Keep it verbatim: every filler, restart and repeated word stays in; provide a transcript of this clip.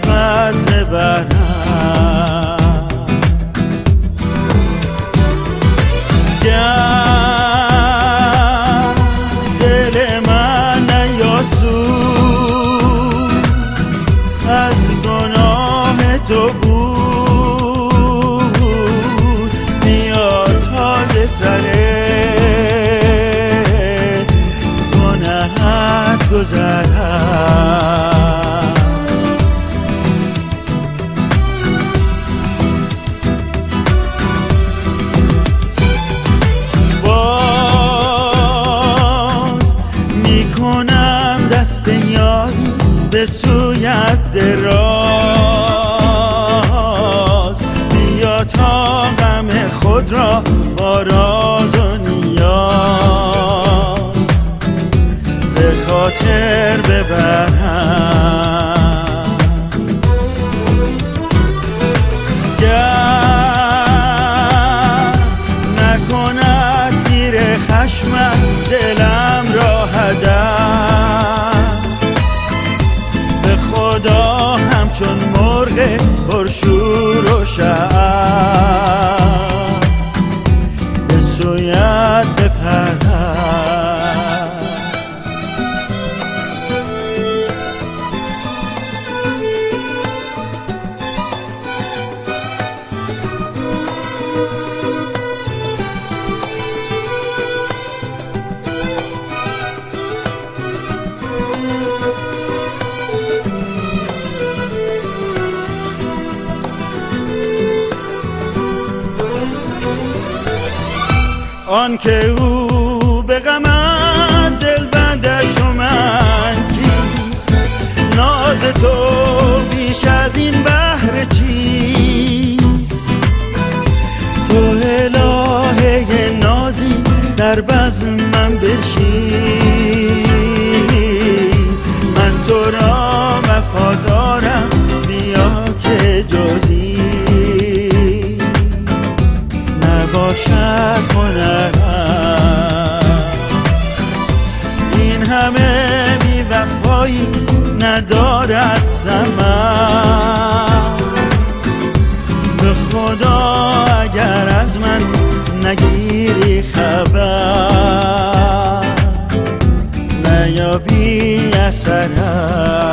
رحمت ز برم. گر دل من نیاسود از گناه تو بود، بیا تازه سر گناهت گذرم. باز میکنم دست یاری به سویت دراز، بیا تا غم خود را با راز و نیاز ز خاطر ببرم. گر نکند تیر خشمت دلم را هدف، به خدا همچون مرغ پرشور و شعف به سویت بپرم. آن که او به غمت دل بنده چو من کیست، ناز تو بیش از این بهر چیست. تو الهه نازی در بزم من بشین، من تو را وفادارم بیا که جزی نباشد هنرم. این همه بی وفایی ندارد ثمر، به خدا اگر از من نگیری خبر نیابی اثرم.